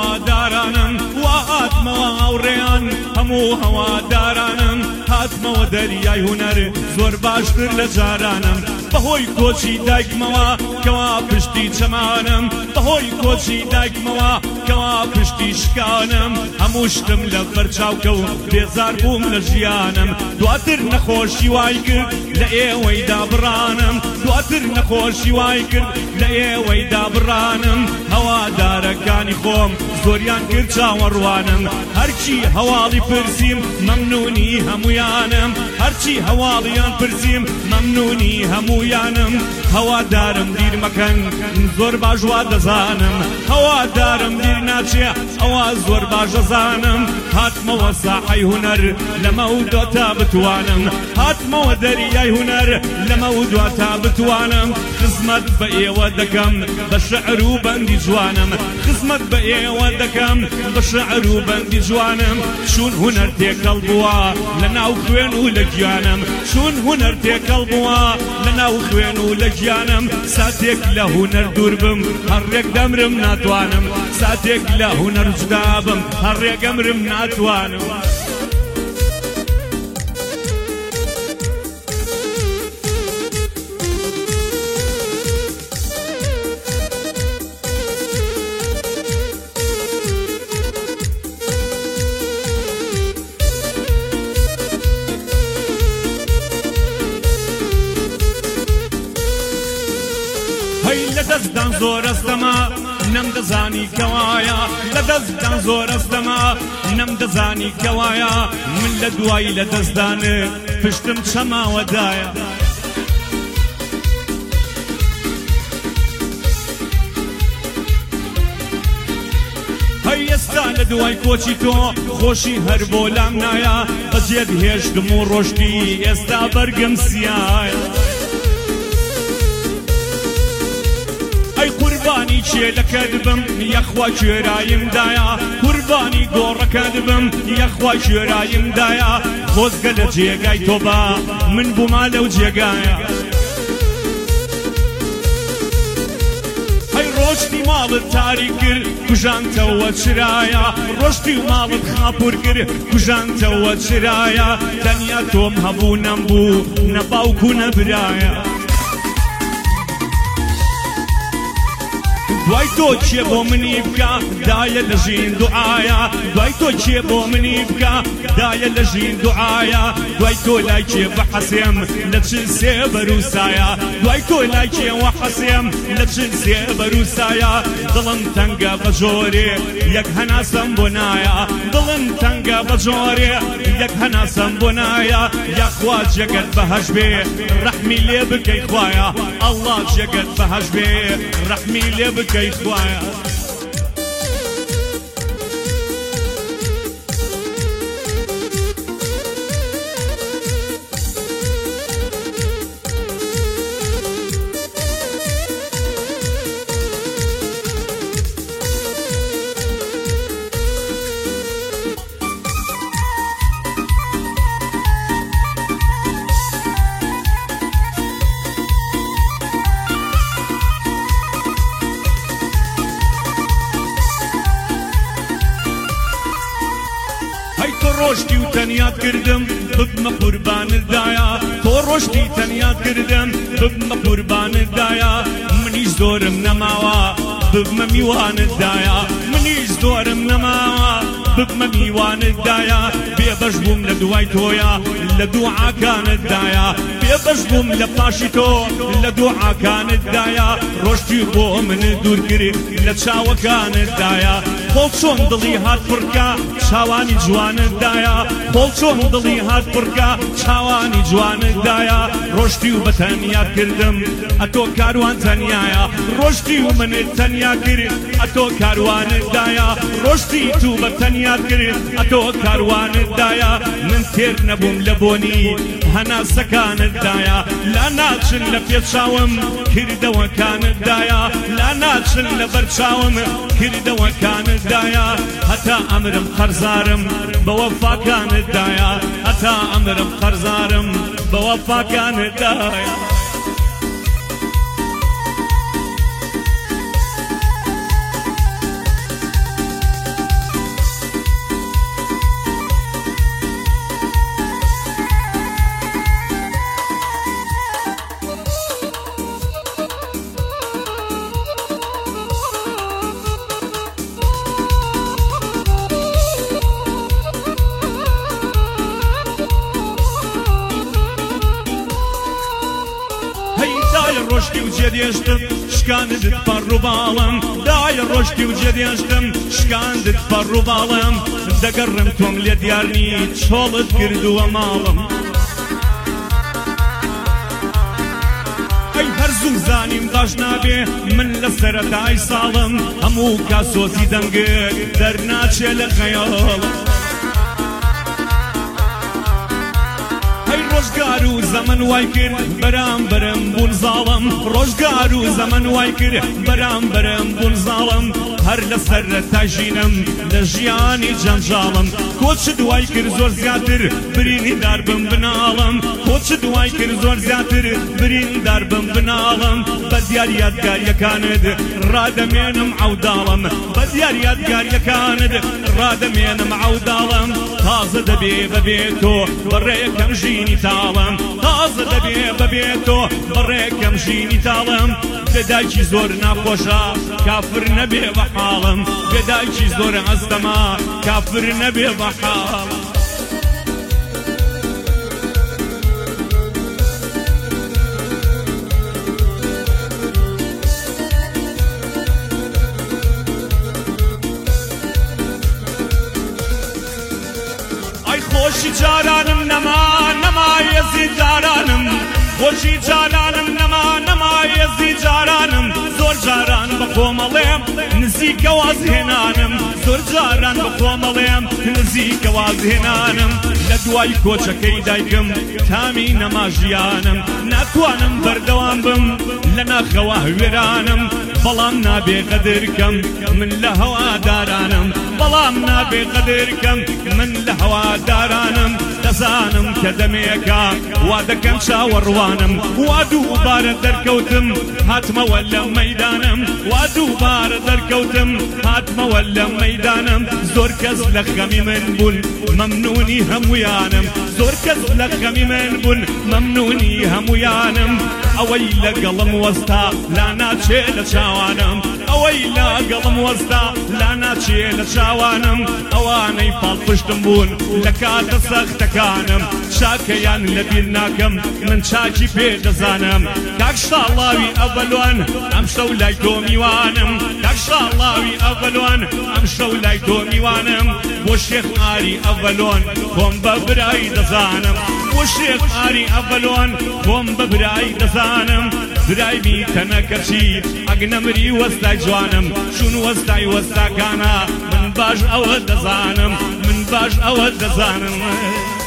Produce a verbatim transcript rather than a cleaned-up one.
هەوادارانم وا هاتمەوە ئەوڕێیان هەموو هەوادارانم هاتمەوە دەریای هونەر زۆر باشتر لە جارانم بەهۆی کۆچی دایکمەوە کەوا پشتی چەمانم بەهۆی کۆچی دایکمەوە کەوا پشتی شکانم هەموو شتم لە بەرچاوکە و بێزار بووم لە ژیانم دواتر نەخۆشی وای کرد لە ئێوەیدا بڕانم دواتر نەخۆشی وای کرد لە ئێوەیدا بڕانم هەوادارەکانی خۆم زۆریان کرد چاوەڕوانم هەرچی هەواڵی پرسیم مەمنونی هەمویانم هەرچی هەواڵیان پرسیم مەمنونی هەمویانم هەوادارم دیر مەکەن زۆر باش وا دەزانم هەوادارم دیر ناچێ ئەوە زۆر باش دەزانم هاتمەوە ساحەی هونەر لەمە و دۆ تا بتوانم هاتمەوە دەریای هونەر لەمە و دۆ تا بتوانم خزمەت بە ئێوە دەکەم بە شەعر و بەندی جوانم خزمەت بە ئێوە دەکەم بە شەعر و بەندی جوانم چون هونەر تێکەڵ بووە لە ناو خوێن و لە گیانم چون هونەر تێکەڵ بووە لە ناو خوێن و لە گیانم ساتێک لە هونەر دوور بم هەڕێک دەمرم ناتوانم ساتێک لە هونەر جودا بم هەڕێک ئەمرم ناتوانم هەی لە دەستدان زۆر ئەستەما نەمدەزانی کەوایە لە دەستدان زۆر ئەستەما نەمدەزانی کەوایە من لە دوایی لە دەستدانە پشتم چەماوەدایە هەی ئێستا لە دوای کۆچی تۆ خۆشی هەر بۆ لام نایە بەجێت هێشتم و ڕۆشتی ئێستا بەرگم سیایە ئەی قوربانی چێلەکەت بم یەخوا گوێرایمدایە قوربانی گۆڕەکەت بم یەخوا گوێرایمدایە خۆزگە لە جێگای تۆ بە من بووما لەو جێگایە ئەی ڕۆشتی ماڵت تاری کرد کوژانتەوە چرایە ڕۆشتی و ماڵت خاپور کرد کوژانتەوە چرایە تەنیا تۆم هەبوو نەمبوو نە باوک و نەبرایە دوای تۆ چێ بۆ منی بکە دایە لە ژین دوعایە دوای تۆ چێ بۆ منی بکە دایە لە ژین دوعایە دوای تۆ لای چێ بە حەسێم لە چل سێ بەروسایە دوای تۆ لای چێ وە حەسێم لە چل سێ بەروسایە دڵم تەنگە بە جۆرێ یەک هەناسەم بۆ نایە دڵم تەنگە بە جۆرێ یەک هەناسەم بۆ نایە یەخوا جێگەت بەهەش بێ ڕەحمی لێ بکەی خوایە ئەڵڵا جێگەت بەهەش بێ ڕەحمی لێ بکەی خوایە ڕۆشتی و تەنیات کردم ببمە قوربانتدایە تۆ ڕۆشتی تەنیات کردم ببمە قوربانتدایە منیش زۆرم نەماوە ببمە میوانتدایە منیش زۆرم نەماوە ببمە میوانتدایە بێبەش بووم لە دوای تۆیە لە دوعاکانتدایە بێبەش بووم لە پاشی تۆ لە دوعاکانتدایە ڕۆشتی بۆ من دوور کرد لە چاوەکانتدایە خۆڵ چۆن دڵی هات پڕکە چاوانی جوانتدایە خۆڵ چۆن دڵی هات پڕکە چاوانی جوانتدایە ڕۆشتی و بە تەنیات کردم ئەتۆ کاروان تەنیایە ڕۆشتی و منت تەنیا کرد ئەتۆ کاروانتدایە ڕۆشتی تو بە تەنیات کرد ئەتۆ کاروانتدایە من تێر نەبووم لە بۆنی هەناسەکانتدایە لا ناچن لە پێچاوم کردەوەکانتدایە لا ناچن لە بەرچاوم کردەوەکانتدایە هەتا ئەمرم قەرزارم بە وەفاکانتدایە هەتا ئەمرم قەرزارم بە وەفاکانتدایە ڕۆشتی و جێدێشتم شکاندت پەڕووباڵم دایە ڕۆشتی و جێدێشتم شکاندت پەڕووباڵم دەگەڕم تۆم لێ دیارنی چۆڵت کردووە ماڵم ئەی هەرزوو زانیم باش نابێ من لە سەرەتای ساڵم هەموو کاسۆزی دەنگت دەرناچێ لە خەیاڵم ڕۆژگار و زەمن وای کرد بەرام بەرم بوون زاڵم ڕۆژگار و زەمن وای کرد بەرام بەرم بوون زاڵم هەر لە سەرەتای ژینم لە ژیانی جەنجاڵم کۆچ دوای کرد زۆر زیاتر بریندار بم بناڵم کۆچ دوای کرد زۆر زیاتر بریندار بم بناڵم بە دیار یادگاریەکانت ڕادەمێنم عەوداڵم بە دیار یادگاریەکانت ڕادەمێنم عەوداڵم تازە دەبێ بەبێ تۆ بەڕێکەم ژینی تاڵم تازە دەبێ بەبێ تۆ بەڕێکەم ژینی تاڵم بێدایکی زۆر ناخۆشە کافر نەبێ بە حاڵم بێدایکی زۆر ئەستەما کافر نەبێ بە حاڵم خۆشی جارانم نەما نەمایەزی جارانم خۆشی جارانم نەما نەمایەزی جارانم زۆر جاران بە خۆمەڵێم نزیکە وازهێنانم زۆر جاران بە خۆمەڵێم نزیکە وازهێنانم لە دوای کۆچەکەی دایکم تامی نەما ژیانم ناتوانم بەردەوام بم لە ناخەوە هەوێرانم بەڵام نابێ قەدرکەم من لە هەوادارانم بەڵام نابێ قەدرکەم من لە هەوادارانم دەزانم کە دەمێکە وا دەکەم چاوەڕوانم وا دووبارە دەرکەوتم هاتمەوە لە مەیدانم وا دووبارە دەرکەوتم هاتمەوە لە مەیدانم زۆر کەس لە خەمی من بوون مەمنونی هەموویانم زۆر کەس لە خەمی من بوون مەمنونی هەموویانم ئەوەی لەگەڵم وەستا لا ناچێ لە چاوانم ئەوەی لەگەڵم وەستا لا ناچێ لە چاوانم ئەوانەی پاڵپشتم بوون لە کاتە سەختەکانم چاکەیان لەبیر ناکەم من چاکی پێ دەزانم کاک شاڵاوی ئەڤەلوان ئەم شەو لای تۆ میوانم کاک شاڵاوی ئەڤەلوان ئەم شەو لای تۆ میوانم بۆ شێخ ئاری ئەڤەلۆن خۆم بە برای دەزانم بۆ شێخ ئاری ئەڤەلۆن خۆم بە برای دەزانم برای میتەنەکەچی ئەگنەمری وەستای جوانم چون وەستای وەستاکانە من باش ئەوە دەزانم من باش ئەوە دەزانم